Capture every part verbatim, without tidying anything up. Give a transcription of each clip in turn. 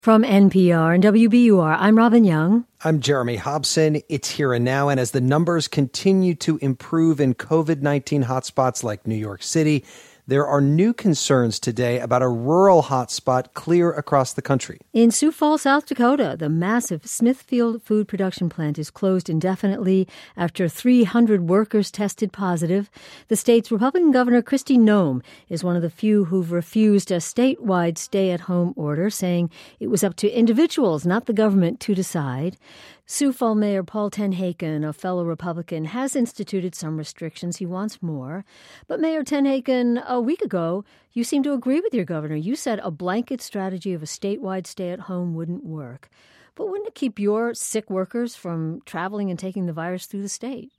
From N P R and W B U R, I'm Robin Young. I'm Jeremy Hobson. It's here and now, and as the numbers continue to improve in COVID nineteen hotspots like New York City, there are new concerns today about a rural hotspot clear across the country. In Sioux Falls, South Dakota, the massive Smithfield food production plant is closed indefinitely after three hundred workers tested positive. The state's Republican Governor Kristi Noem is one of the few who've refused a statewide stay-at-home order, saying it was up to individuals, not the government, to decide. Sioux Falls Mayor Paul TenHaken, a fellow Republican, has instituted some restrictions. He wants more. But Mayor TenHaken, a week ago, you seemed to agree with your governor. You said a blanket strategy of a statewide stay-at-home wouldn't work. But wouldn't it keep your sick workers from traveling and taking the virus through the state?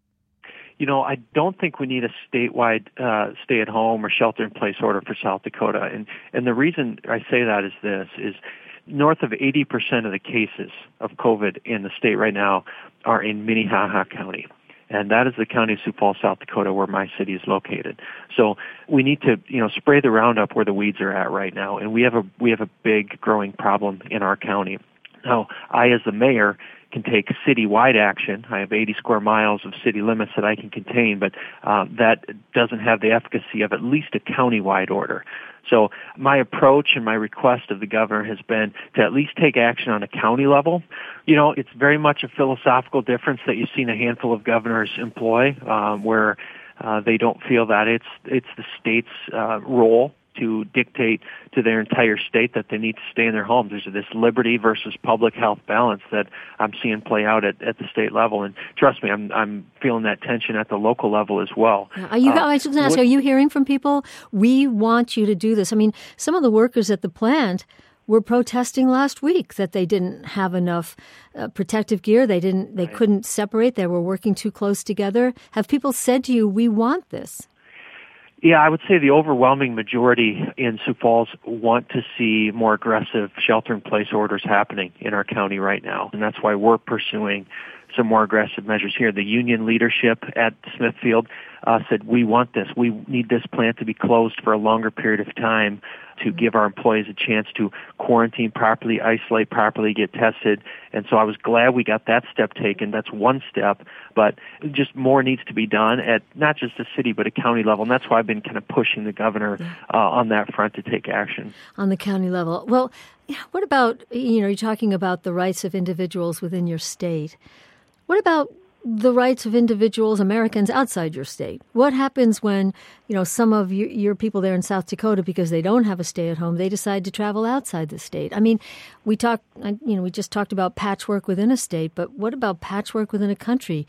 You know, I don't think we need a statewide uh, stay-at-home or shelter-in-place order for South Dakota. And, and the reason I say that is this, is north of eighty percent of the cases of COVID in the state right now are in Minnehaha County. And that is the county of Sioux Falls, South Dakota, where my city is located. So we need to, you know, spray the Roundup where the weeds are at right now. And we have a, we have a big growing problem in our county. Now, I, as the mayor, can take citywide action. I have eighty square miles of city limits that I can contain, but uh, that doesn't have the efficacy of at least a countywide order. So my approach and my request of the governor has been to at least take action on a county level. You know, it's very much a philosophical difference that you've seen a handful of governors employ, um, where uh, they don't feel that it's it's the state's uh, role to dictate to their entire state that they need to stay in their homes. There's this liberty versus public health balance that I'm seeing play out at, at the state level. And trust me, I'm I'm feeling that tension at the local level as well. Are you, uh, I was going to ask, what, are you hearing from people, we want you to do this? I mean, some of the workers at the plant were protesting last week that they didn't have enough uh, protective gear. They didn't, they right. couldn't separate. They were working too close together. Have people said to you, we want this? Yeah, I would say the overwhelming majority in Sioux Falls want to see more aggressive shelter-in-place orders happening in our county right now, and that's why we're pursuing some more aggressive measures here. The union leadership at Smithfield uh, said, we want this. We need this plant to be closed for a longer period of time to give our employees a chance to quarantine properly, isolate properly, get tested. And so I was glad we got that step taken. That's one step, but just more needs to be done at not just the city, but a county level. And that's why I've been kind of pushing the governor uh, on that front to take action. On the county level. Well, what about, you know, you're talking about the rights of individuals within your state. What about the rights of individuals, Americans outside your state? What happens when, you know, some of your, your people there in South Dakota, because they don't have a stay-at-home, they decide to travel outside the state? I mean, we talk, you know, we just talked about patchwork within a state, but what about patchwork within a country?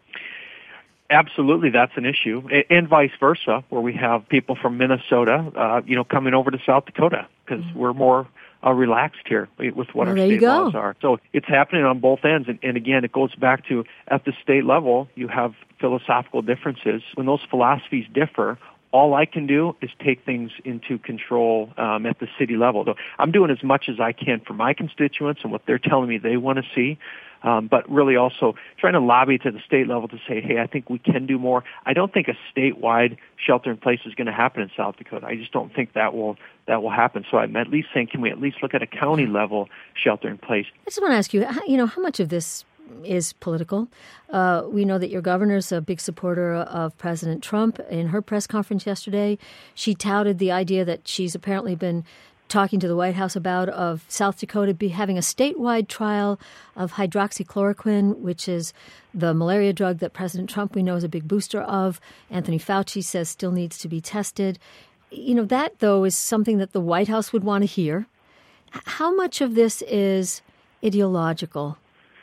Absolutely, that's an issue, and vice versa, where we have people from Minnesota, uh, you know, coming over to South Dakota because mm-hmm. we're more Uh, relaxed here with what well, our there state you go. laws are. So it's happening on both ends. And, and again, it goes back to at the state level, you have philosophical differences. When those philosophies differ, all I can do is take things into control um, at the city level. So I'm doing as much as I can for my constituents and what they're telling me they want to see. Um, but really also trying to lobby to the state level to say, hey, I think we can do more. I don't think a statewide shelter-in-place is going to happen in South Dakota. I just don't think that will that will happen. So I'm at least saying, can we at least look at a county-level shelter-in-place? I just want to ask you, you know, how much of this is political? Uh, we know that your governor's a big supporter of President Trump. In her press conference yesterday, she touted the idea that she's apparently been talking to the White House about of South Dakota be having a statewide trial of hydroxychloroquine, which is the malaria drug that President Trump, we know, is a big booster of. Anthony Fauci says still needs to be tested. You know, that, though, is something that the White House would want to hear. How much of this is ideological?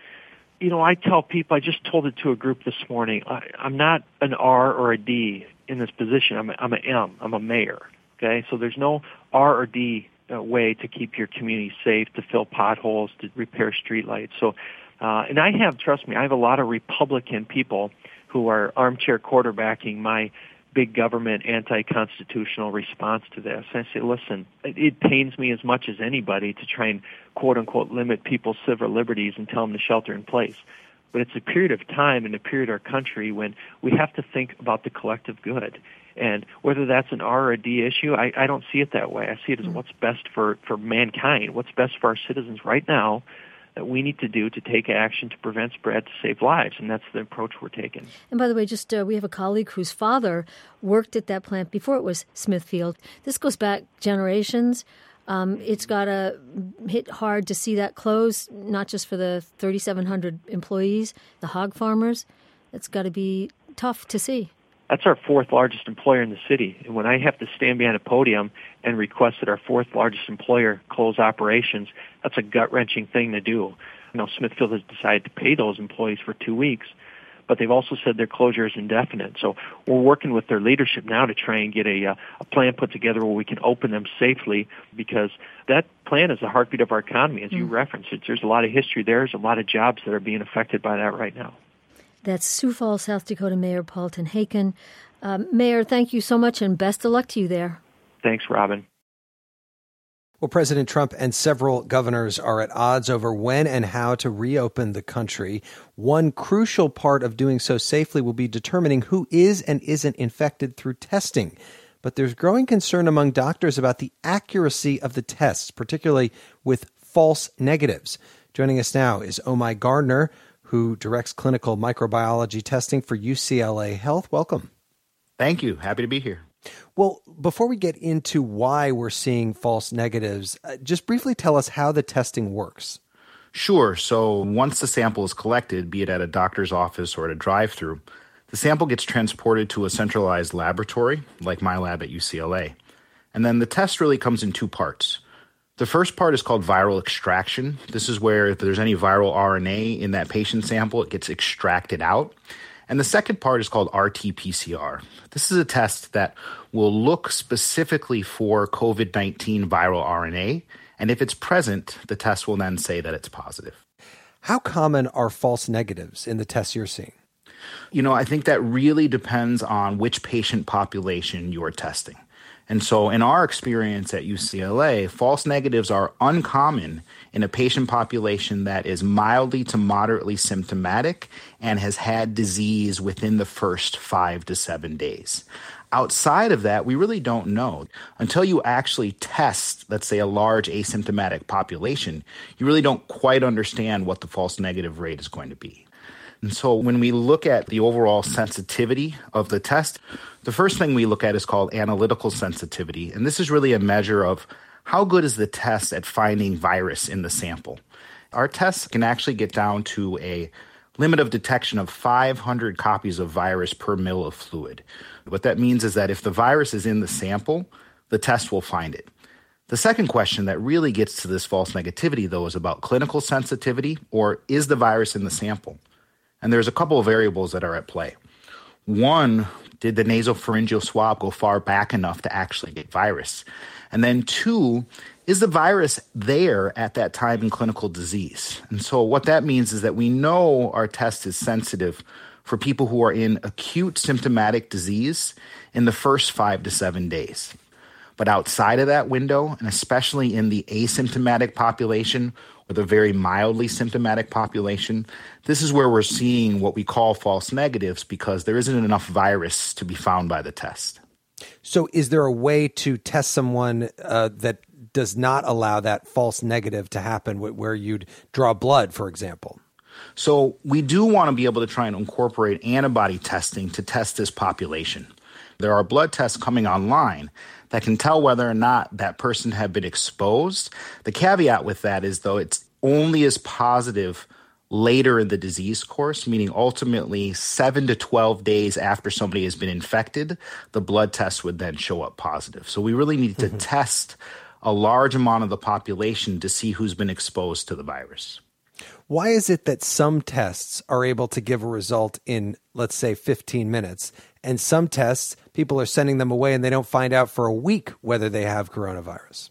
You know, I tell people, I just told it to a group this morning, I, I'm not an R or a D in this position. I'm a, I'm an M. I'm a mayor. Okay, so there's no R or D uh, way to keep your community safe, to fill potholes, to repair streetlights. So, uh, and I have, trust me, I have a lot of Republican people who are armchair quarterbacking my big government anti-constitutional response to this. I say, listen, it, it pains me as much as anybody to try and quote-unquote limit people's civil liberties and tell them to shelter in place. But it's a period of time and a period of our country when we have to think about the collective good. And whether that's an R or a D issue, I, I don't see it that way. I see it as what's best for, for mankind, what's best for our citizens right now that we need to do to take action to prevent spread, to save lives, and that's the approach we're taking. And by the way, just uh, we have a colleague whose father worked at that plant before it was Smithfield. This goes back generations. Um, it's got to hit hard to see that close, not just for the thirty-seven hundred employees, the hog farmers. It's got to be tough to see. That's our fourth largest employer in the city. And when I have to stand behind a podium and request that our fourth largest employer close operations, that's a gut-wrenching thing to do. You know, Smithfield has decided to pay those employees for two weeks, but they've also said their closure is indefinite. So we're working with their leadership now to try and get a, uh, a plan put together where we can open them safely, because that plan is the heartbeat of our economy, as mm. you referenced. It. There's a lot of history there. There's a lot of jobs that are being affected by that right now. That's Sioux Falls, South Dakota Mayor Paul TenHaken. Um, Mayor, thank you so much, and best of luck to you there. Thanks, Robin. Well, President Trump and several governors are at odds over when and how to reopen the country. One crucial part of doing so safely will be determining who is and isn't infected through testing. But there's growing concern among doctors about the accuracy of the tests, particularly with false negatives. Joining us now is Omai Gardner, who directs clinical microbiology testing for U C L A Health. Welcome. Thank you. Happy to be here. Well, before we get into why we're seeing false negatives, uh, just briefly tell us how the testing works. Sure. So once the sample is collected, be it at a doctor's office or at a drive-through, the sample gets transported to a centralized laboratory, like my lab at U C L A. And then the test really comes in two parts. The first part is called viral extraction. This is where if there's any viral R N A in that patient sample, it gets extracted out. And the second part is called R T P C R. This is a test that will look specifically for COVID nineteen viral R N A. And if it's present, the test will then say that it's positive. How common are false negatives in the tests you're seeing? You know, I think that really depends on which patient population you are testing. And so in our experience at U C L A, false negatives are uncommon in a patient population that is mildly to moderately symptomatic and has had disease within the first five to seven days. Outside of that, we really don't know. Until you actually test, let's say, a large asymptomatic population, you really don't quite understand what the false negative rate is going to be. And so when we look at the overall sensitivity of the test, the first thing we look at is called analytical sensitivity. And this is really a measure of how good is the test at finding virus in the sample. Our tests can actually get down to a limit of detection of five hundred copies of virus per mil of fluid. What that means is that if the virus is in the sample, the test will find it. The second question that really gets to this false negativity, though, is about clinical sensitivity, or is the virus in the sample? And there's a couple of variables that are at play. One, did the nasopharyngeal swab go far back enough to actually get virus? And then two, is the virus there at that time in clinical disease? And so what that means is that we know our test is sensitive for people who are in acute symptomatic disease in the first five to seven days. But outside of that window, and especially in the asymptomatic population or the very mildly symptomatic population, this is where we're seeing what we call false negatives because there isn't enough virus to be found by the test. So is there a way to test someone uh, that does not allow that false negative to happen, where you'd draw blood, for example? So we do want to be able to try and incorporate antibody testing to test this population. There are blood tests coming online that can tell whether or not that person had been exposed. The caveat with that is, though, it's only as positive later in the disease course, meaning ultimately seven to twelve days after somebody has been infected, the blood test would then show up positive. So we really need to mm-hmm. test a large amount of the population to see who's been exposed to the virus. Why is it that some tests are able to give a result in, let's say, fifteen minutes, and some tests, people are sending them away and they don't find out for a week whether they have coronavirus?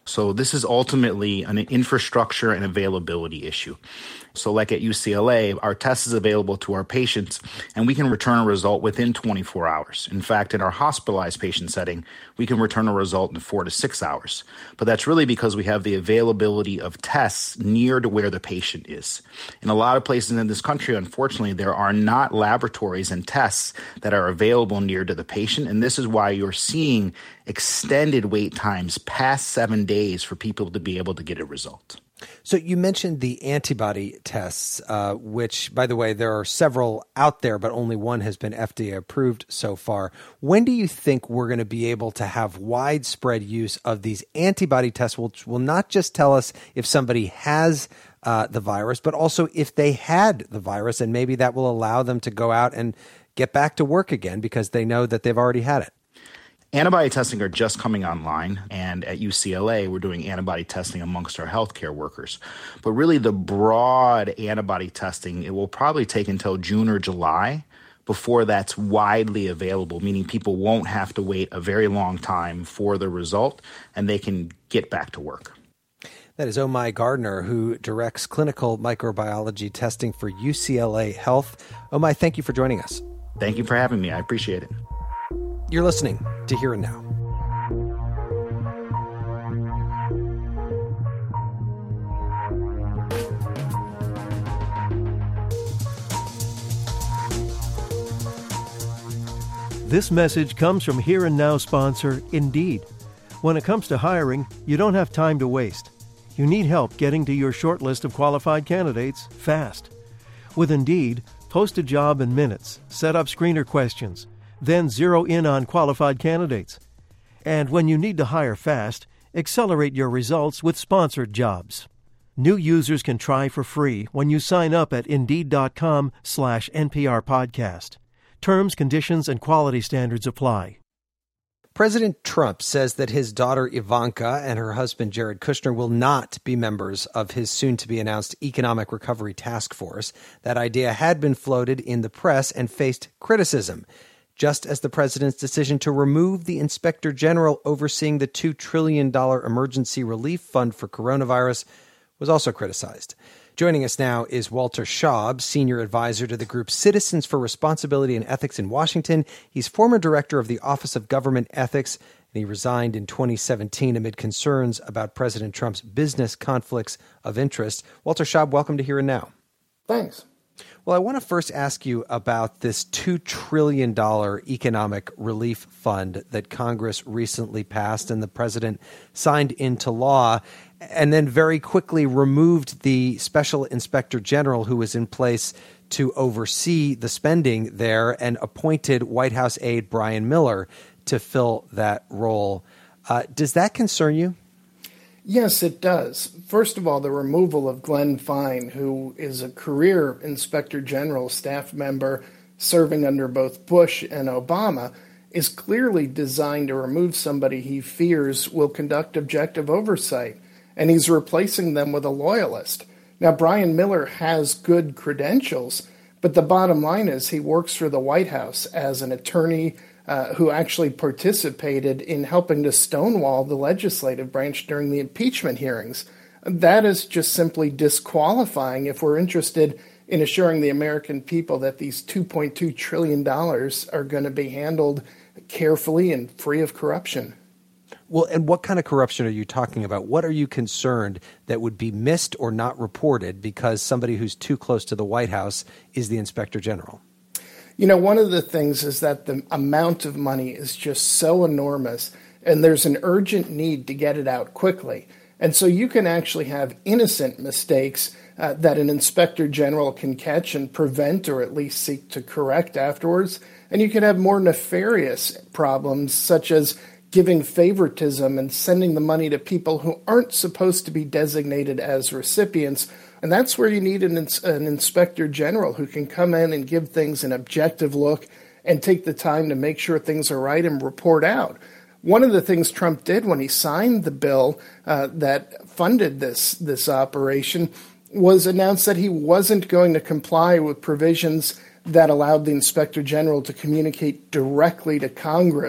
So this is ultimately an infrastructure and availability issue. So like at U C L A, our test is available to our patients, and we can return a result within twenty-four hours. In fact, in our hospitalized patient setting, we can return a result in four to six hours. But that's really because we have the availability of tests near to where the patient is. In a lot of places in this country, unfortunately, there are not laboratories and tests that are available near to the patient, and this is why you're seeing extended wait times past seven days for people to be able to get a result. So you mentioned the antibody tests, uh, which, by the way, there are several out there, but only one has been F D A approved so far. When do you think we're going to be able to have widespread use of these antibody tests, which will not just tell us if somebody has uh, the virus, but also if they had the virus, and maybe that will allow them to go out and get back to work again because they know that they've already had it? Antibody testing are just coming online, and at U C L A, we're doing antibody testing amongst our healthcare workers. But really, the broad antibody testing, it will probably take until June or July before that's widely available, meaning people won't have to wait a very long time for the result, and they can get back to work. That is Omai Gardner, who directs clinical microbiology testing for U C L A Health. Omai, thank you for joining us. Thank you for having me. I appreciate it. You're listening to Here and Now. This message comes from Here and Now sponsor Indeed. When it comes to hiring, you don't have time to waste. You need help getting to your short list of qualified candidates fast. With Indeed, post a job in minutes, set up screener questions, then zero in on qualified candidates. And when you need to hire fast, accelerate your results with sponsored jobs. New users can try for free when you sign up at Indeed.com slash NPR podcast. Terms, conditions, and quality standards apply. President Trump says that his daughter Ivanka and her husband Jared Kushner will not be members of his soon-to-be-announced Economic Recovery Task Force. That idea had been floated in the press and faced criticism, just as the president's decision to remove the inspector general overseeing the two trillion dollars emergency relief fund for coronavirus was also criticized. Joining us now is Walter Shaub, senior advisor to the group Citizens for Responsibility and Ethics in Washington. He's former director of the Office of Government Ethics, and he resigned in twenty seventeen amid concerns about President Trump's business conflicts of interest. Walter Shaub, welcome to Here and Now. Thanks. Well, I want to first ask you about this two trillion dollars economic relief fund that Congress recently passed and the president signed into law, and then very quickly removed the special inspector general who was in place to oversee the spending there and appointed White House aide Brian Miller to fill that role. Uh, does that concern you? Yes, it does. First of all, the removal of Glenn Fine, who is a career Inspector General staff member serving under both Bush and Obama, is clearly designed to remove somebody he fears will conduct objective oversight, and he's replacing them with a loyalist. Now, Brian Miller has good credentials, but the bottom line is he works for the White House as an attorney Uh, who actually participated in helping to stonewall the legislative branch during the impeachment hearings. That is just simply disqualifying if we're interested in assuring the American people that these two point two trillion dollars are going to be handled carefully and free of corruption. Well, and what kind of corruption are you talking about? What are you concerned that would be missed or not reported because somebody who's too close to the White House is the Inspector General? You know, one of the things is that the amount of money is just so enormous, and there's an urgent need to get it out quickly. And so you can actually have innocent mistakes uh, that an inspector general can catch and prevent or at least seek to correct afterwards. And you can have more nefarious problems, such as giving favoritism and sending the money to people who aren't supposed to be designated as recipients. And that's where you need an, ins- an inspector general who can come in and give things an objective look and take the time to make sure things are right and report out. One of the things Trump did when he signed the bill uh, that funded this, this operation was announce that he wasn't going to comply with provisions that allowed the inspector general to communicate directly to Congress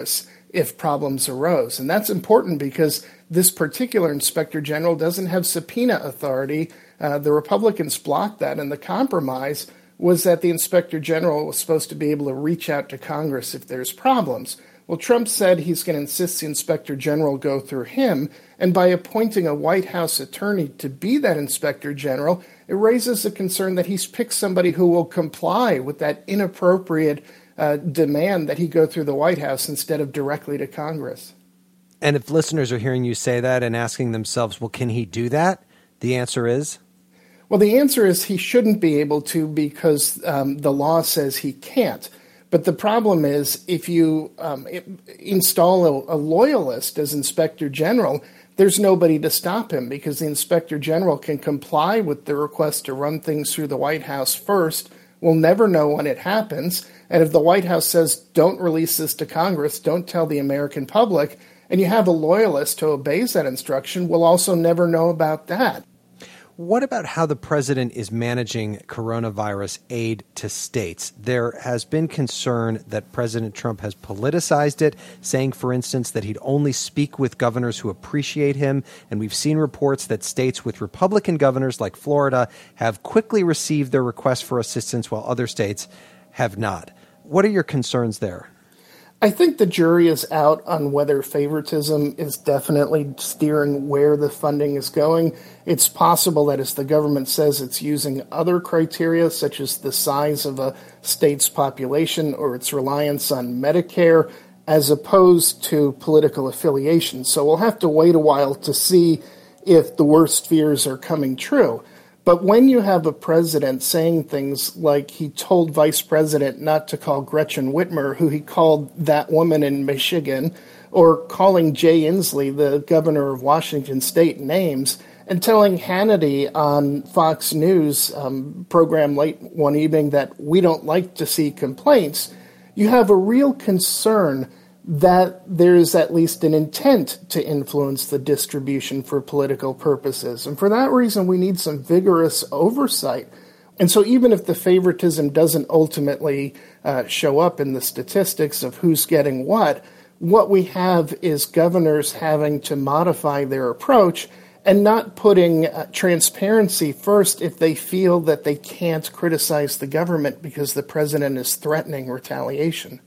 if problems arose. And that's important because this particular inspector general doesn't have subpoena authority. Uh, the Republicans blocked that, and the compromise was that the inspector general was supposed to be able to reach out to Congress if there's problems. Well, Trump said he's going to insist the inspector general go through him, and by appointing a White House attorney to be that inspector general, it raises the concern that he's picked somebody who will comply with that inappropriate uh, demand that he go through the White House instead of directly to Congress. And if listeners are hearing you say that and asking themselves, well, can he do that? The answer is? Well, the answer is he shouldn't be able to because um, the law says he can't. But the problem is if you um, install a, a loyalist as inspector general, there's nobody to stop him because the inspector general can comply with the request to run things through the White House first. We'll never know when it happens. And if the White House says, don't release this to Congress, don't tell the American public, and you have a loyalist who obeys that instruction, we'll also never know about that. What about how the president is managing coronavirus aid to states? There has been concern that President Trump has politicized it, saying, for instance, that he'd only speak with governors who appreciate him. And we've seen reports that states with Republican governors like Florida have quickly received their requests for assistance while other states have not. What are your concerns there? I think the jury is out on whether favoritism is definitely steering where the funding is going. It's possible that as the government says it's using other criteria, such as the size of a state's population or its reliance on Medicare, as opposed to political affiliation. So we'll have to wait a while to see if the worst fears are coming true. But when you have a president saying things like he told Vice President not to call Gretchen Whitmer, who he called that woman in Michigan, or calling Jay Inslee, the governor of Washington State, names, and telling Hannity on Fox News um, program late one evening that we don't like to see complaints, you have a real concern that there is at least an intent to influence the distribution for political purposes. And for that reason, we need some vigorous oversight. And so even if the favoritism doesn't ultimately uh, show up in the statistics of who's getting what, what we have is governors having to modify their approach and not putting uh, transparency first if they feel that they can't criticize the government because the president is threatening retaliation.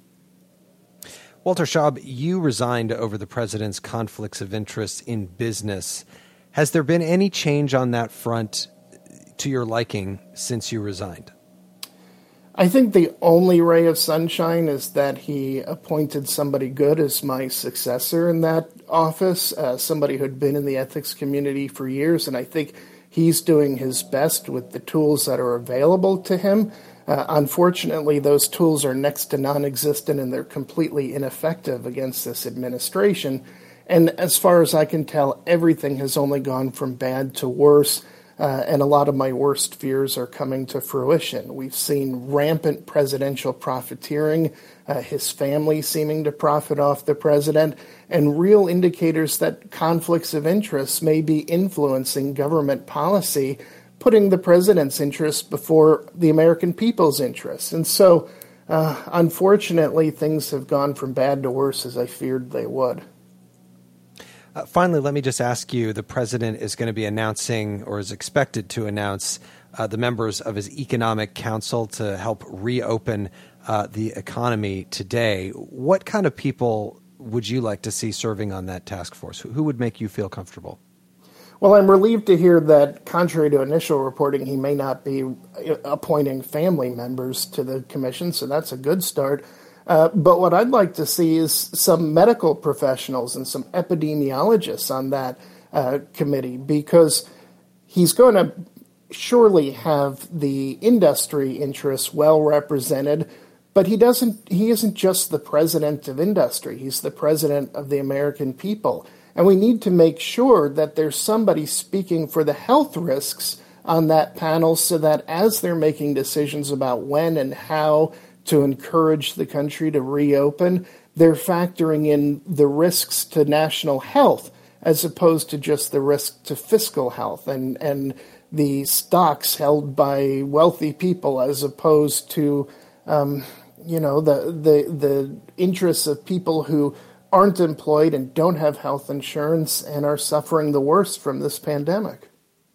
Walter Shaub, you resigned over the president's conflicts of interest in business. Has there been any change on that front to your liking since you resigned? I think the only ray of sunshine is that he appointed somebody good as my successor in that office, uh, somebody who had been in the ethics community for years, and I think he's doing his best with the tools that are available to him. Uh, unfortunately, those tools are next to non-existent and they're completely ineffective against this administration. And as far as I can tell, everything has only gone from bad to worse, uh, and a lot of my worst fears are coming to fruition. We've seen rampant presidential profiteering, uh, his family seeming to profit off the president, and real indicators that conflicts of interest may be influencing government policy, putting the president's interests before the American people's interests. And so, uh, unfortunately, things have gone from bad to worse as I feared they would. Uh, finally, let me just ask you, the president is going to be announcing, or is expected to announce, uh, the members of his Economic Council to help reopen uh, the economy today. What kind of people would you like to see serving on that task force? Who, who would make you feel comfortable? Well, I'm relieved to hear that, contrary to initial reporting, he may not be appointing family members to the commission, so that's a good start. Uh, but what I'd like to see is some medical professionals and some epidemiologists on that uh, committee, because he's going to surely have the industry interests well represented, but he doesn't. He isn't just the president of industry. He's the president of the American people. And we need to make sure that there's somebody speaking for the health risks on that panel so that as they're making decisions about when and how to encourage the country to reopen, they're factoring in the risks to national health as opposed to just the risk to fiscal health and, and the stocks held by wealthy people as opposed to, um, you know, the, the, the interests of people who aren't employed and don't have health insurance and are suffering the worst from this pandemic.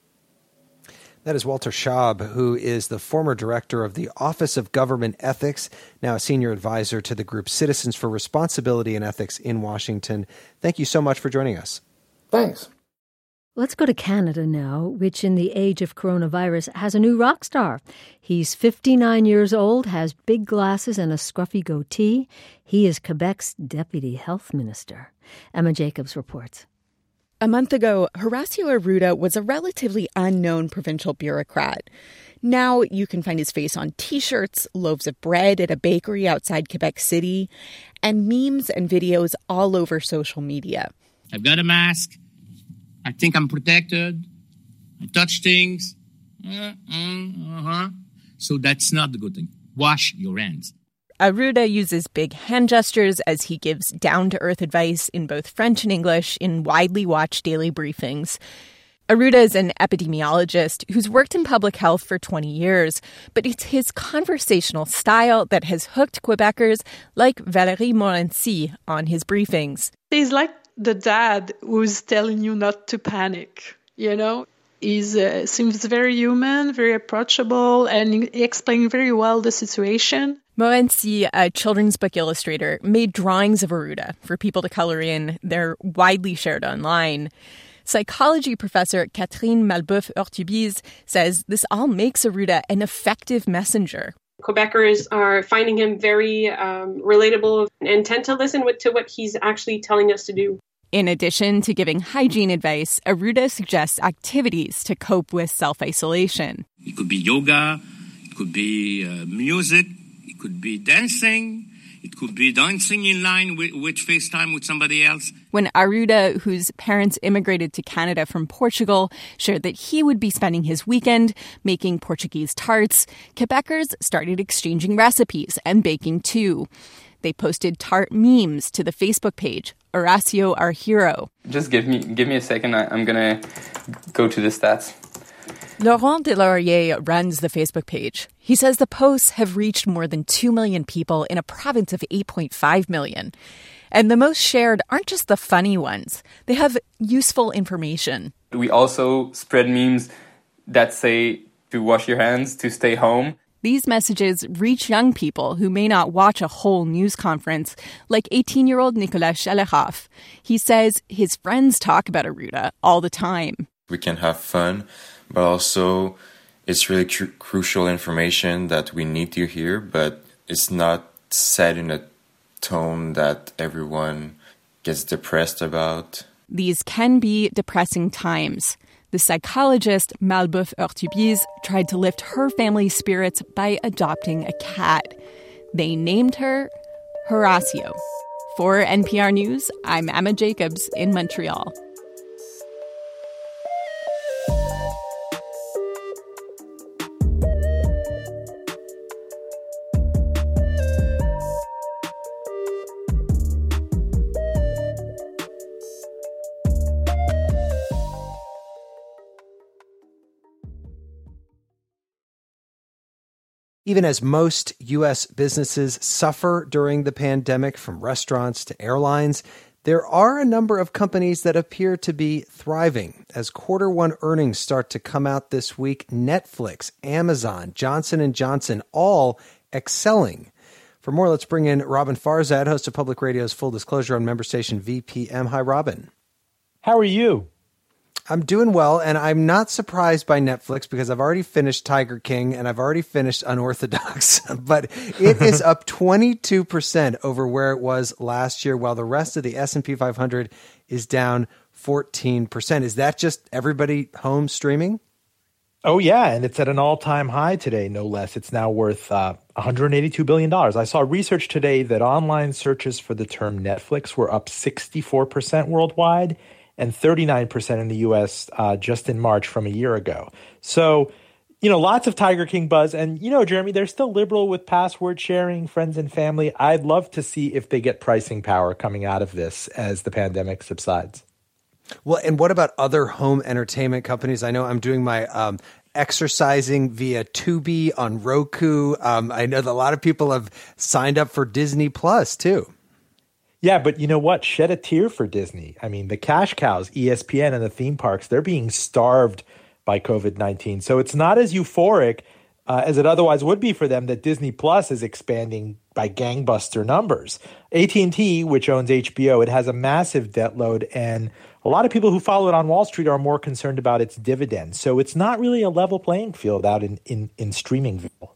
That is Walter Schaub, who is the former director of the Office of Government Ethics, now a senior advisor to the group Citizens for Responsibility and Ethics in Washington. Thank you so much for joining us. Thanks. Let's go to Canada now, which in the age of coronavirus has a new rock star. He's fifty-nine years old, has big glasses and a scruffy goatee. He is Quebec's deputy health minister. Emma Jacobs reports. A month ago, Horacio Arruda was a relatively unknown provincial bureaucrat. Now you can find his face on T-shirts, loaves of bread at a bakery outside Quebec City, and memes and videos all over social media. I've got a mask. I think I'm protected. I touch things. Uh, uh, uh-huh. So that's not the good thing. Wash your hands. Arruda uses big hand gestures as he gives down-to-earth advice in both French and English in widely watched daily briefings. Arruda is an epidemiologist who's worked in public health for twenty years, but it's his conversational style that has hooked Quebecers like Valérie Morency on his briefings. He's like the dad who's telling you not to panic, you know? He uh, seems very human, very approachable, and he explained very well the situation. Morency, a children's book illustrator, made drawings of Arruda for people to color in. They're widely shared online. Psychology professor Catherine Malboeuf-Urtubise says this all makes Arruda an effective messenger. Quebecers are finding him very um, relatable and tend to listen with, to what he's actually telling us to do. In addition to giving hygiene advice, Arruda suggests activities to cope with self-isolation. It could be yoga, it could be uh, music, it could be dancing, it could be dancing in line with, with FaceTime with somebody else. When Arruda, whose parents immigrated to Canada from Portugal, shared that he would be spending his weekend making Portuguese tarts, Quebecers started exchanging recipes and baking too. They posted tart memes to the Facebook page, Horacio Our Hero. Just give me give me a second. I, I'm going to go to the stats. Laurent Delaurier runs the Facebook page. He says the posts have reached more than two million people in a province of eight point five million. And the most shared aren't just the funny ones. They have useful information. We also spread memes that say to wash your hands, to stay home. These messages reach young people who may not watch a whole news conference, like eighteen-year-old Nicolas Chaleraff. He says his friends talk about Arruda all the time. We can have fun, but also it's really cru- crucial information that we need to hear, but it's not said in a tone that everyone gets depressed about. These can be depressing times. The psychologist Malboeuf-Urtubise tried to lift her family's spirits by adopting a cat. They named her Horacio. For N P R News, I'm Emma Jacobs in Montreal. Even as most U S businesses suffer during the pandemic, from restaurants to airlines, there are a number of companies that appear to be thriving. As quarter one earnings start to come out this week, Netflix, Amazon, Johnson and Johnson, all excelling. For more, let's bring in Robin Farzad, host of Public Radio's Full Disclosure on member station V P M. Hi, Robin. How are you? I'm doing well, and I'm not surprised by Netflix because I've already finished Tiger King and I've already finished Unorthodox, but it is up twenty-two percent over where it was last year, while the rest of the S and P five hundred is down fourteen percent. Is that just everybody home streaming? Oh, yeah, and it's at an all-time high today, no less. It's now worth uh, one hundred eighty-two billion dollars. I saw research today that online searches for the term Netflix were up sixty-four percent worldwide, and thirty-nine percent in the U S uh, just in March from a year ago. So, you know, lots of Tiger King buzz. And, you know, Jeremy, they're still liberal with password sharing, friends and family. I'd love to see if they get pricing power coming out of this as the pandemic subsides. Well, and what about other home entertainment companies? I know I'm doing my um, exercising via Tubi on Roku. Um, I know that a lot of people have signed up for Disney Plus, too. Yeah, but you know what? Shed a tear for Disney. I mean, the cash cows, E S P N and the theme parks, they're being starved by covid nineteen. So it's not as euphoric uh, as it otherwise would be for them that Disney Plus is expanding by gangbuster numbers. A T and T, which owns H B O, it has a massive debt load, and a lot of people who follow it on Wall Street are more concerned about its dividends. So it's not really a level playing field out in, in, in Streamingville.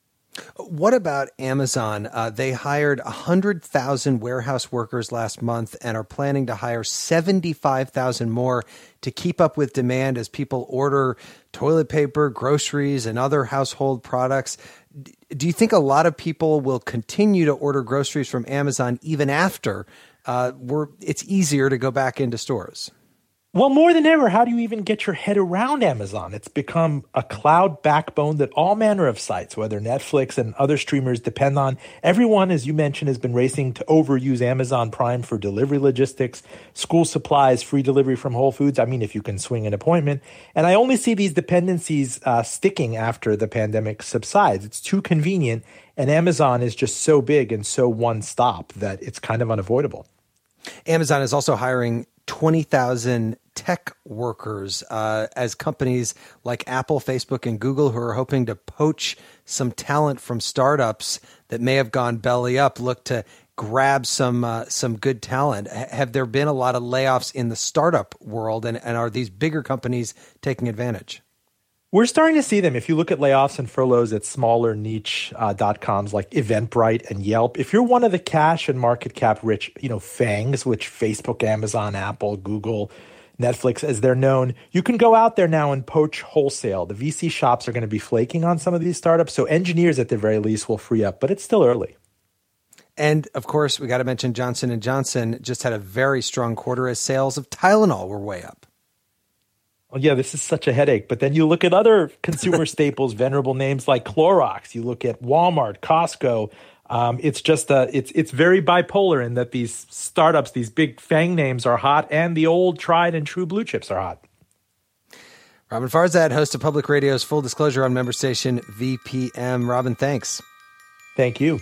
What about Amazon? Uh, they hired one hundred thousand warehouse workers last month and are planning to hire seventy-five thousand more to keep up with demand as people order toilet paper, groceries, and other household products. Do you think a lot of people will continue to order groceries from Amazon even after uh, we're, it's easier to go back into stores? Well, more than ever, how do you even get your head around Amazon? It's become a cloud backbone that all manner of sites, whether Netflix and other streamers, depend on. Everyone, as you mentioned, has been racing to overuse Amazon Prime for delivery logistics, school supplies, free delivery from Whole Foods. I mean, if you can swing an appointment. And I only see these dependencies uh, sticking after the pandemic subsides. It's too convenient, and Amazon is just so big and so one-stop that it's kind of unavoidable. Amazon is also hiring twenty thousand tech workers uh, as companies like Apple, Facebook, and Google, who are hoping to poach some talent from startups that may have gone belly up, look to grab some uh, some good talent. H- have there been a lot of layoffs in the startup world, and, and are these bigger companies taking advantage? We're starting to see them. If you look at layoffs and furloughs at smaller niche uh, dot coms like Eventbrite and Yelp, if you're one of the cash and market cap rich, you know, FANGs, which Facebook, Amazon, Apple, Google, Netflix, as they're known, you can go out there now and poach wholesale. The V C shops are going to be flaking on some of these startups, so engineers at the very least will free up, but it's still early. And of course, we got to mention Johnson and Johnson just had a very strong quarter as sales of Tylenol were way up. Oh, yeah, this is such a headache. But then you look at other consumer staples, venerable names like Clorox. You look at Walmart, Costco. Um, it's just a, it's it's very bipolar in that these startups, these big FANG names are hot, and the old tried and true blue chips are hot. Robin Farzad, host of Public Radio's Full Disclosure on member station V P M. Robin, thanks. Thank you.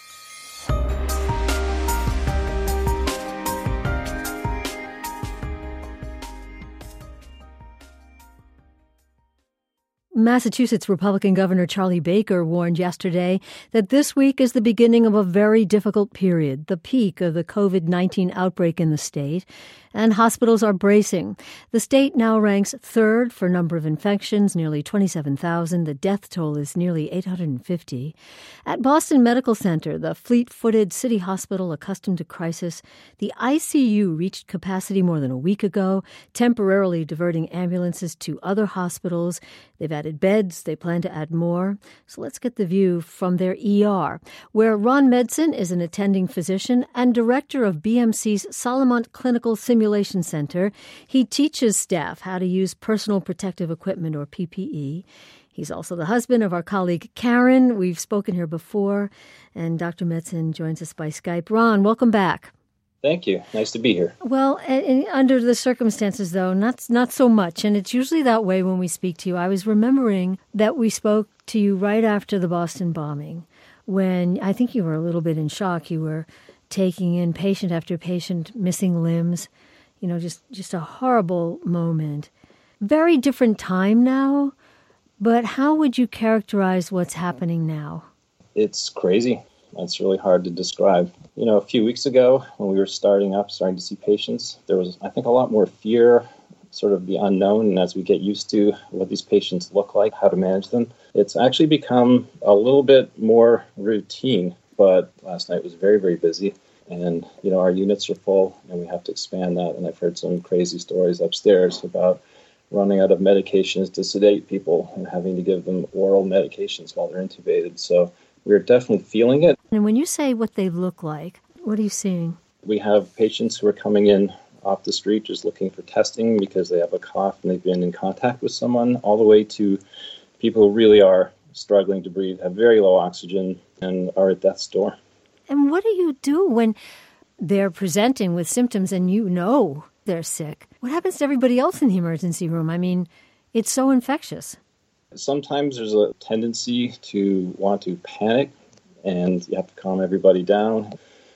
Massachusetts Republican Governor Charlie Baker warned yesterday that this week is the beginning of a very difficult period, the peak of the covid nineteen outbreak in the state, and hospitals are bracing. The state now ranks third for number of infections, nearly twenty-seven thousand. The death toll is nearly eight hundred fifty. At Boston Medical Center, the fleet-footed city hospital accustomed to crisis, the I C U reached capacity more than a week ago, temporarily diverting ambulances to other hospitals. They've added beds. They plan to add more. So let's get the view from their E R, where Ron Medson is an attending physician and director of B M C's Solomont Clinical Simulation Center. He teaches staff how to use personal protective equipment, or P P E. He's also the husband of our colleague Karen. We've spoken here before, and Doctor Medson joins us by Skype. Ron, welcome back. Thank you. Nice to be here. Well, and, and under the circumstances, though, not not so much. And it's usually that way when we speak to you. I was remembering that we spoke to you right after the Boston bombing, when I think you were a little bit in shock. You were taking in patient after patient, missing limbs, you know, just, just a horrible moment. Very different time now, but how would you characterize what's happening now? It's crazy. It's really hard to describe. You know, a few weeks ago when we were starting up, starting to see patients, there was, I think, a lot more fear, sort of the unknown. And as we get used to what these patients look like, how to manage them, it's actually become a little bit more routine. But last night was very, very busy. And, you know, our units are full and we have to expand that. And I've heard some crazy stories upstairs about running out of medications to sedate people and having to give them oral medications while they're intubated. So we're definitely feeling it. And when you say what they look like, what are you seeing? We have patients who are coming in off the street just looking for testing because they have a cough and they've been in contact with someone, all the way to people who really are struggling to breathe, have very low oxygen, and are at death's door. And what do you do when they're presenting with symptoms and you know they're sick? What happens to everybody else in the emergency room? I mean, it's so infectious. Sometimes there's a tendency to want to panic, and you have to calm everybody down.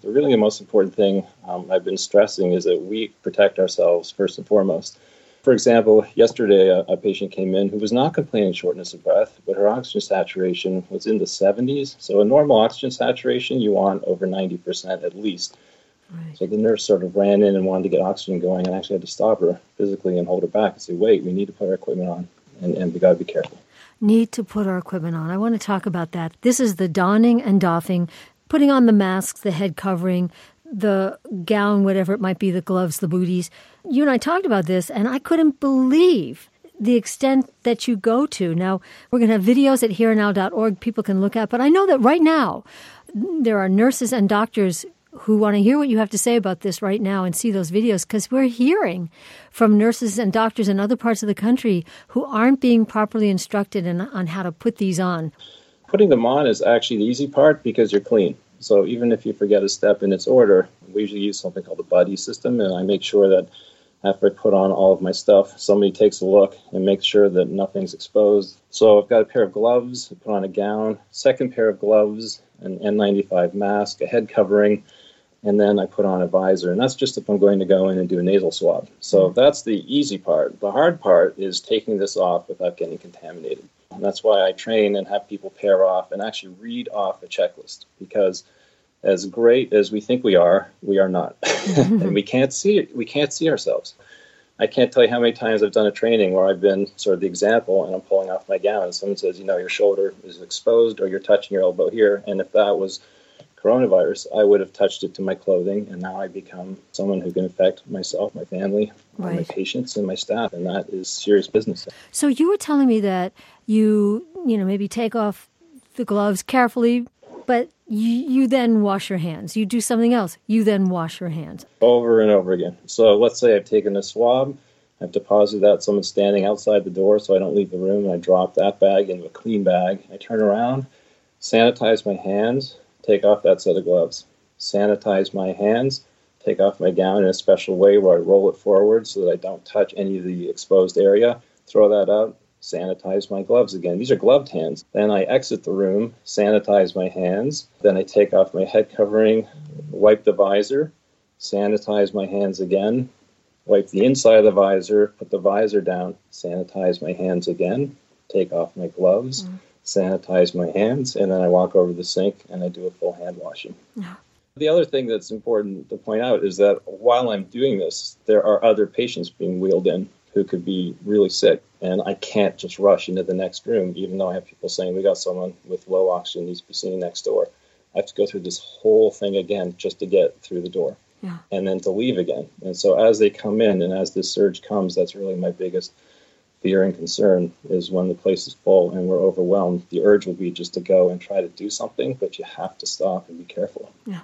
really the most important thing um, I've been stressing is that we protect ourselves first and foremost. For example, yesterday a, a patient came in who was not complaining shortness of breath, but her oxygen saturation was in the seventies. So a normal oxygen saturation, you want over ninety percent at least. Right. So the nurse sort of ran in and wanted to get oxygen going, and actually had to stop her physically and hold her back and say, wait, we need to put our equipment on, and, and we got to be careful. Need to put our equipment on. I want to talk about that. This is the donning and doffing, putting on the masks, the head covering, the gown, whatever it might be, the gloves, the booties. You and I talked about this, and I couldn't believe the extent that you go to. Now, we're going to have videos at here and now dot org people can look at, but I know that right now there are nurses and doctors who want to hear what you have to say about this right now and see those videos, because we're hearing from nurses and doctors in other parts of the country who aren't being properly instructed in, on how to put these on. Putting them on is actually the easy part because you're clean. So even if you forget a step in its order, we usually use something called the buddy system, and I make sure that after I put on all of my stuff, somebody takes a look and makes sure that nothing's exposed. So I've got a pair of gloves, I put on a gown, second pair of gloves, an N ninety-five mask, a head covering, and then I put on a visor. And that's just if I'm going to go in and do a nasal swab. So that's the easy part. The hard part is taking this off without getting contaminated. And that's why I train and have people pair off and actually read off a checklist, because as great as we think we are, we are not. And we can't see it. We can't see ourselves. I can't tell you how many times I've done a training where I've been sort of the example and I'm pulling off my gown and someone says, you know, your shoulder is exposed or you're touching your elbow here. And if that was coronavirus, I would have touched it to my clothing, and now I become someone who can infect myself, my family, right. my patients, and my staff, and that is serious business. So you were telling me that you, you know, maybe take off the gloves carefully, but you, you then wash your hands. You do something else. You then wash your hands. Over and over again. So let's say I've taken a swab. I've deposited that. Someone's standing outside the door so I don't leave the room, and I drop that bag into a clean bag. I turn around, sanitize my hands, take off that set of gloves, sanitize my hands, take off my gown in a special way where I roll it forward so that I don't touch any of the exposed area, throw that out, sanitize my gloves again. These are gloved hands. Then I exit the room, sanitize my hands. Then I take off my head covering, wipe the visor, sanitize my hands again, wipe the inside of the visor, put the visor down, sanitize my hands again, take off my gloves, mm. sanitize my hands, and then I walk over to the sink and I do a full hand washing. Yeah. The other thing that's important to point out is that while I'm doing this, there are other patients being wheeled in who could be really sick, and I can't just rush into the next room, even though I have people saying, we got someone with low oxygen needs to be seen next door. I have to go through this whole thing again just to get through the door, yeah. and then to leave again. And so as they come in and as this surge comes, that's really my biggest fear and concern, is when the place is full and we're overwhelmed, the urge will be just to go and try to do something, but you have to stop and be careful. Yeah.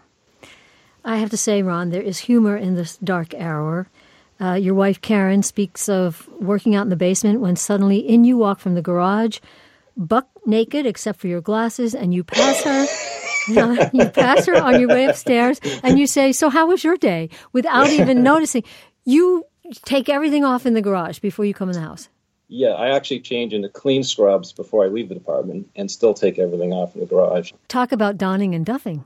I have to say, Ron, there is humor in this dark hour. Uh, your wife, Karen, speaks of working out in the basement when suddenly in you walk from the garage, buck naked except for your glasses, and you pass her. uh, you pass her on your way upstairs, and you say, so how was your day? Without even noticing. You take everything off in the garage before you come in the house. Yeah, I actually change into clean scrubs before I leave the department and still take everything off in the garage. Talk about donning and duffing.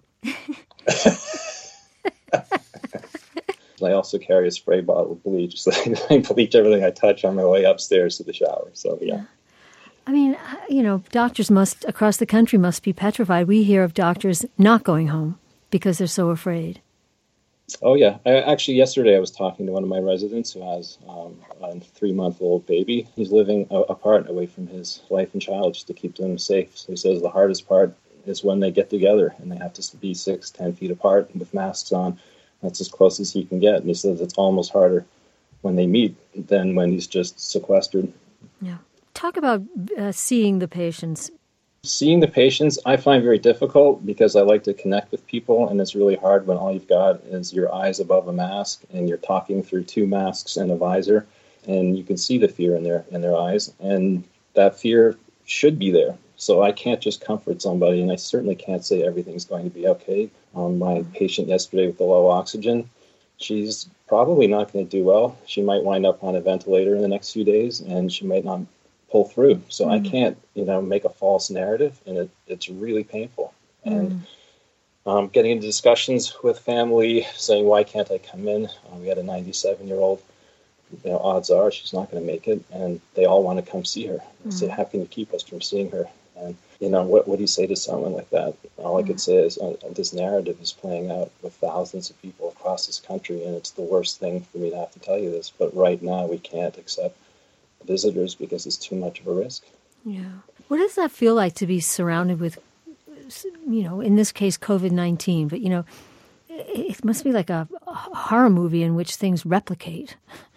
I also carry a spray bottle of bleach, so I bleach everything I touch on my way upstairs to the shower. So, yeah. I mean, you know, doctors must, across the country, must be petrified. We hear of doctors not going home because they're so afraid. Oh, yeah. I, actually, yesterday I was talking to one of my residents who has um, a three-month-old baby. He's living a- apart away from his wife and child just to keep them safe. So he says the hardest part is when they get together and they have to be six, ten feet apart with masks on. That's as close as he can get. And he says it's almost harder when they meet than when he's just sequestered. Yeah. Talk about uh, seeing the patients. Seeing the patients, I find very difficult because I like to connect with people, and it's really hard when all you've got is your eyes above a mask and you're talking through two masks and a visor, and you can see the fear in their in their eyes, and that fear should be there. So I can't just comfort somebody, and I certainly can't say everything's going to be okay. Um, my patient yesterday with the low oxygen, she's probably not going to do well. She might wind up on a ventilator in the next few days, and she might not pull through. So mm. I can't, you know, make a false narrative, and it, it's really painful. Mm. And um, getting into discussions with family, saying, why can't I come in? Uh, we had a ninety-seven-year-old. You know, odds are she's not going to make it, and they all want to come see her. Mm-hmm. Say, how can you keep us from seeing her? And, you know, what, what do you say to someone like that? All I could say is uh, this narrative is playing out with thousands of people across this country, and it's the worst thing for me to have to tell you this, but right now we can't accept visitors because it's too much of a risk. Yeah. What does that feel like to be surrounded with, you know, in this case, covid nineteen, but, you know, it must be like a horror movie in which things replicate.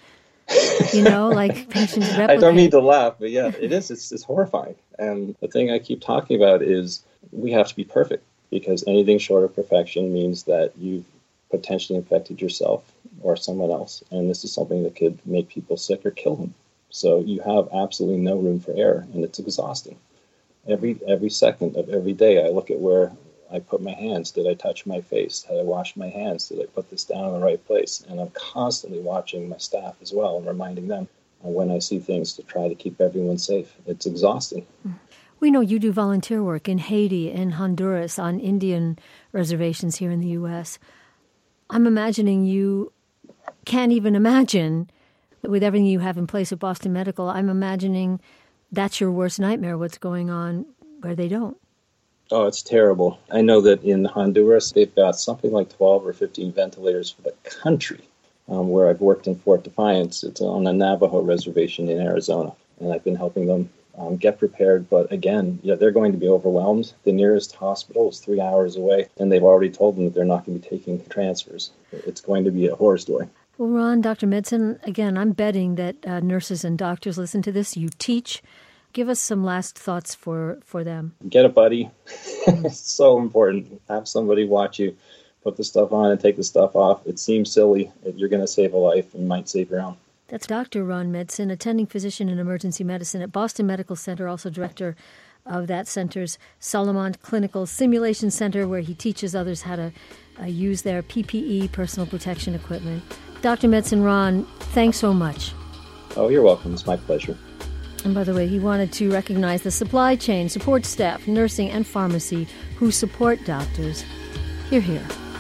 You know, like patients replicate. I don't mean to laugh, but yeah, it is. It's, it's horrifying. And the thing I keep talking about is we have to be perfect, because anything short of perfection means that you've potentially infected yourself or someone else. And this is something that could make people sick or kill them. So you have absolutely no room for error, and it's exhausting. Every every second of every day, I look at where I put my hands. Did I touch my face? Did I wash my hands? Did I put this down in the right place? And I'm constantly watching my staff as well and reminding them when I see things to try to keep everyone safe. It's exhausting. We know you do volunteer work in Haiti and Honduras on Indian reservations here in the U S. I'm imagining you can't even imagine, with everything you have in place at Boston Medical, I'm imagining that's your worst nightmare, what's going on where they don't. Oh, it's terrible. I know that in Honduras, they've got something like twelve or fifteen ventilators for the country. Um, where I've worked in Fort Defiance, it's on a Navajo reservation in Arizona, and I've been helping them um, get prepared. But again, yeah, they're going to be overwhelmed. The nearest hospital is three hours away, and they've already told them that they're not going to be taking transfers. It's going to be a horror story. Well, Ron, Doctor Medsin, again, I'm betting that uh, nurses and doctors listen to this. You teach. Give us some last thoughts for, for them. Get a buddy. It's so important. Have somebody watch you. Put the stuff on and take the stuff off. It seems silly. You're going to save a life and might save your own. That's Doctor Ron Medsin, attending physician in emergency medicine at Boston Medical Center, also director of that center's Solomon Clinical Simulation Center, where he teaches others how to uh, use their P P E, personal protection equipment. Doctor Medsin, Ron, thanks so much. Oh, you're welcome. It's my pleasure. And by the way, he wanted to recognize the supply chain, support staff, nursing, and pharmacy who support doctors. Hear, hear.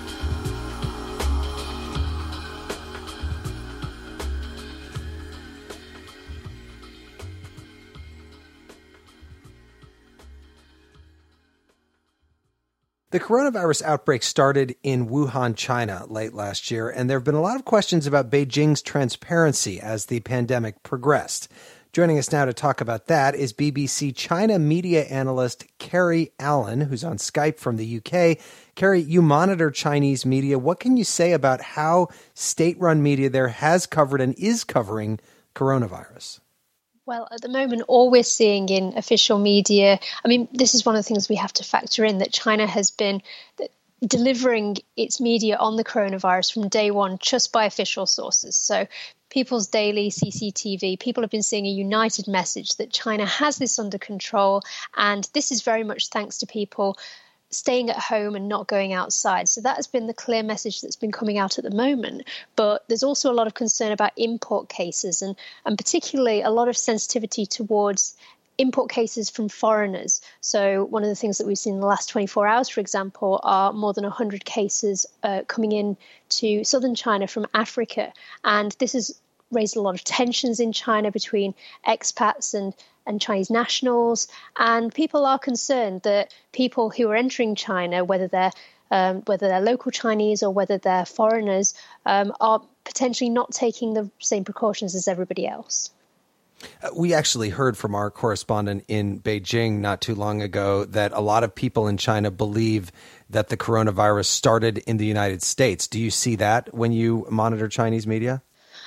The coronavirus outbreak started in Wuhan, China late last year, and there have been a lot of questions about Beijing's transparency as the pandemic progressed. Joining us now to talk about that is B B C China media analyst Carrie Allen, who's on Skype from the U K. Carrie, you monitor Chinese media. What can you say about how state-run media there has covered and is covering coronavirus? Well, at the moment, all we're seeing in official media, I mean, this is one of the things we have to factor in, that China has been delivering its media on the coronavirus from day one just by official sources. So People's Daily, C C T V, people have been seeing a united message that China has this under control. And this is very much thanks to people staying at home and not going outside. So that has been the clear message that's been coming out at the moment. But there's also a lot of concern about import cases and, and particularly a lot of sensitivity towards import cases from foreigners. So one of the things that we've seen in the last twenty-four hours, for example, are more than one hundred cases uh, coming in to southern China from Africa. And this has raised a lot of tensions in China between expats and, and Chinese nationals. And people are concerned that people who are entering China, whether they're um, whether they're local Chinese or whether they're foreigners, um, are potentially not taking the same precautions as everybody else. Uh, we actually heard from our correspondent in Beijing not too long ago that a lot of people in China believe that the coronavirus started in the United States. Do you see that when you monitor Chinese media?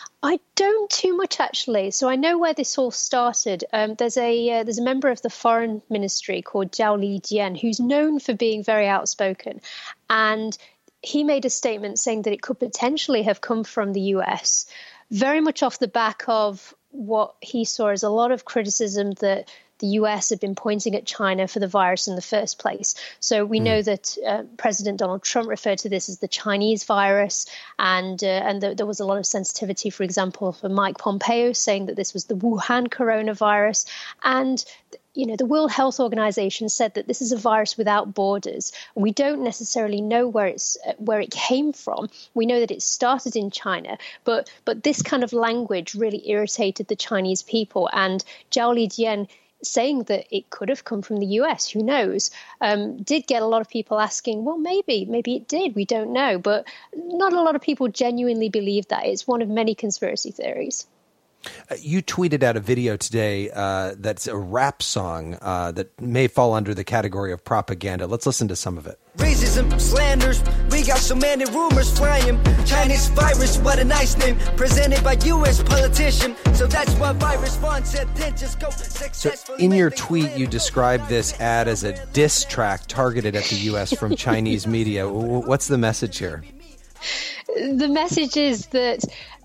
I don't too much, actually. So I know where this all started. Um, there's a uh, there's a member of the foreign ministry called Zhao Lijian who's known for being very outspoken. And he made a statement saying that it could potentially have come from the U S, very much off the back of what he saw as a lot of criticism that the U S had been pointing at China for the virus in the first place. So we mm. know that uh, President Donald Trump referred to this as the Chinese virus, and uh, and th- there was a lot of sensitivity, for example, for Mike Pompeo saying that this was the Wuhan coronavirus. And you know, the World Health Organization said that this is a virus without borders. We don't necessarily know where it's where it came from. We know that it started in China, but but this kind of language really irritated the Chinese people. And Zhao Lijian saying that it could have come from the U S, who knows, um, did get a lot of people asking, well, maybe, maybe it did, we don't know. But not a lot of people genuinely believe that. It's one of many conspiracy theories. Uh, you tweeted out a video today uh, that's a rap song uh, that may fall under the category of propaganda. Let's listen to some of it. Racism, slanders, we got so many rumors flying. Chinese virus, what a nice name, presented by U S politician. So that's why virus fund said just go successful. So in your tweet, you described this ad as a diss track targeted at the U S from Chinese media. What's the message here? The message is that,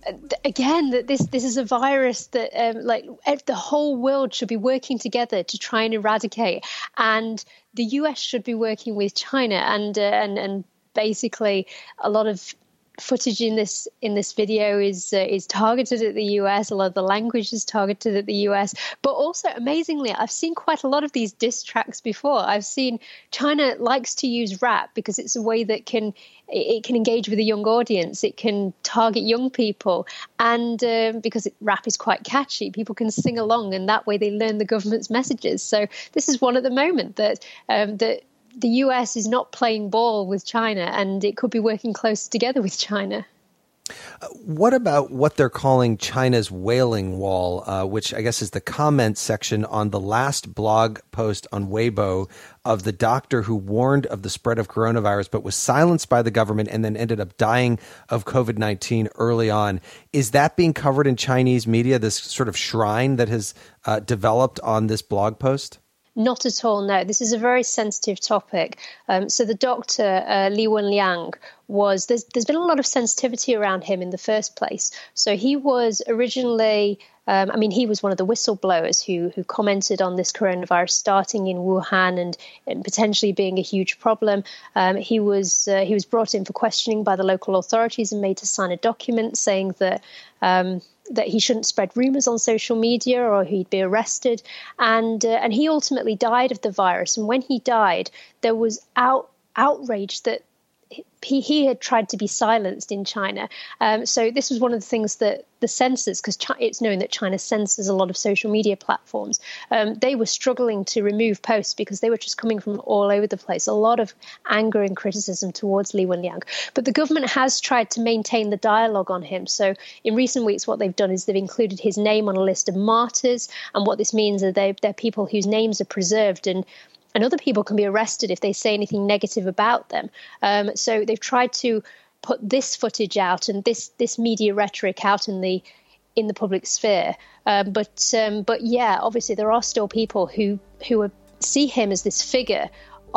again, that this this is a virus that um, like the whole world should be working together to try and eradicate, and the U S should be working with China, and uh, and and basically a lot of footage in this in this video is uh, is targeted at the U S. A lot of the language is targeted at the U S. But also, amazingly, I've seen quite a lot of these diss tracks before. I've seen China likes to use rap because it's a way that can it can engage with a young audience. It can target young people, and um, because it, rap is quite catchy, people can sing along, and that way they learn the government's messages. So this is one at the moment that um, that. the U S is not playing ball with China, and it could be working closer together with China. Uh, what about what they're calling China's Wailing Wall, uh, which I guess is the comment section on the last blog post on Weibo of the doctor who warned of the spread of coronavirus but was silenced by the government and then ended up dying of COVID nineteen early on? Is that being covered in Chinese media, this sort of shrine that has uh, developed on this blog post? Not at all, no. This is a very sensitive topic. Um, so the doctor, uh, Li Wenliang, was, there's, there's been a lot of sensitivity around him in the first place. So he was originally, um, I mean, he was one of the whistleblowers who who commented on this coronavirus starting in Wuhan and, and potentially being a huge problem. Um, he was uh, he was brought in for questioning by the local authorities and made to sign a document saying that um, that he shouldn't spread rumors on social media or he'd be arrested. And uh, and he ultimately died of the virus. And when he died, there was out, outrage that he, he had tried to be silenced in China. Um, so this was one of the things that the censors, because it's known that China censors a lot of social media platforms, um, they were struggling to remove posts because they were just coming from all over the place. A lot of anger and criticism towards Li Wenliang. But the government has tried to maintain the dialogue on him. So in recent weeks, what they've done is they've included his name on a list of martyrs. And what this means is they, they're people whose names are preserved, and And other people can be arrested if they say anything negative about them. Um, so they've tried to put this footage out and this this media rhetoric out in the in the public sphere. Um, but um, but yeah, obviously there are still people who who are, see him as this figure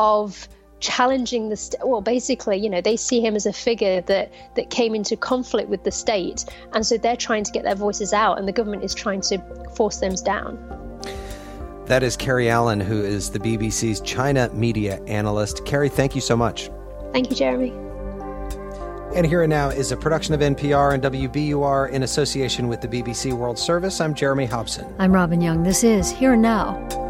of challenging the st- well, basically, you know, they see him as a figure that that came into conflict with the state, and so they're trying to get their voices out, and the government is trying to force them down. That is Carrie Allen, who is the B B C's China media analyst. Carrie, thank you so much. Thank you, Jeremy. And Here and Now is a production of N P R and W B U R in association with the B B C World Service. I'm Jeremy Hobson. I'm Robin Young. This is Here and Now.